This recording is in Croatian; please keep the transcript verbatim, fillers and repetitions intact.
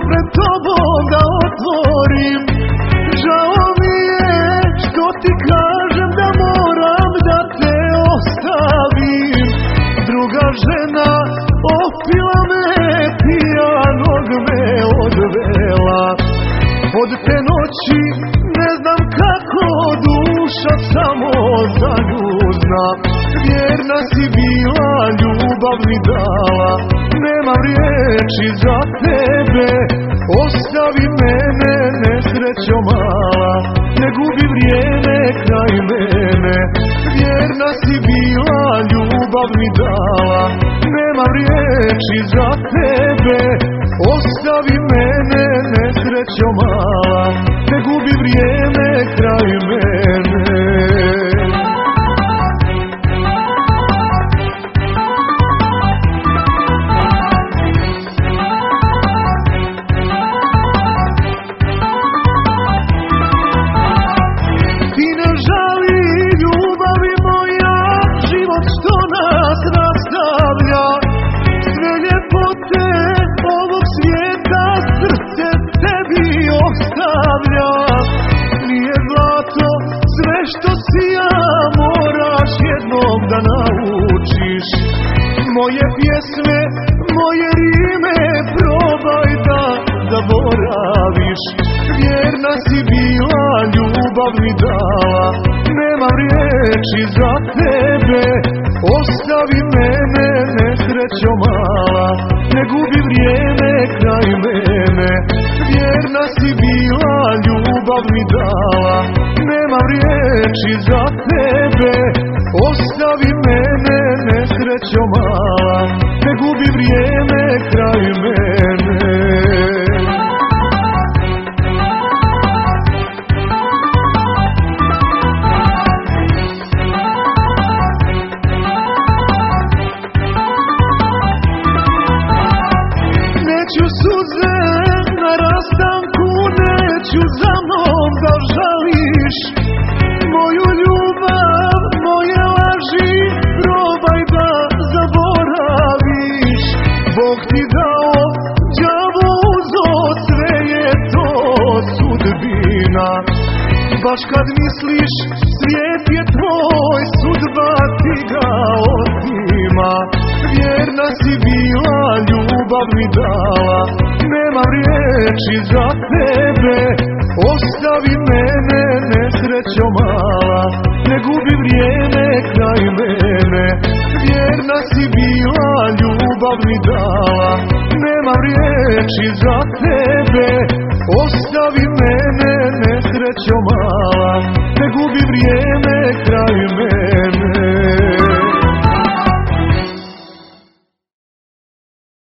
pred tobom da otvorim. Žao mi je što ti kažem da moram da te ostavim. Druga žena opila me, pijanog me odvela. Od te noći ne znam kako duša samo za nju zna. Vjerna si bila, ljubav mi dala, nemam riječi za tebe. Ostavi mene, nesrećo mala, ne gubi vrijeme kraj mene. Vjerna si bila, ljubav mi dala, nemam riječi za tebe. Ostavi mene, nesrećo mala, ne gubi vrijeme kraj mene. Nije zlato sve što si ja, moraš jednom da naučiš. Moje pjesme, moje rime, probaj da zaboraviš. Vjerna si bila, ljubav mi dala, nemam riječi za tebe. Ostavi mene, nesrećo mala, ne gubi vrijeme kraj mene. Vjerna si bila, ljubav mi dala, nemam riječi za tebe. Ostavi mene, nesrećo mala, ne gubi vrijeme kraj mene. Neću suze na rastanku, neću za mnom da žališ. Moju ljubav, moje laži, probaj da zaboraviš. Bog ti dao, đavo uzo, sve je to sudbina. Baš kad misliš svijet je tvoj, sudba ti ga otima. Vjerna si bila, ljubav mi dala, nemam riječi za tebe. Ostavi mene, nesrećo mala, ne gubi vrijeme kraj mene. Vjerna si bila, ljubav mi dala, nemam riječi za tebe. Ostavi mene, nesrećo mala.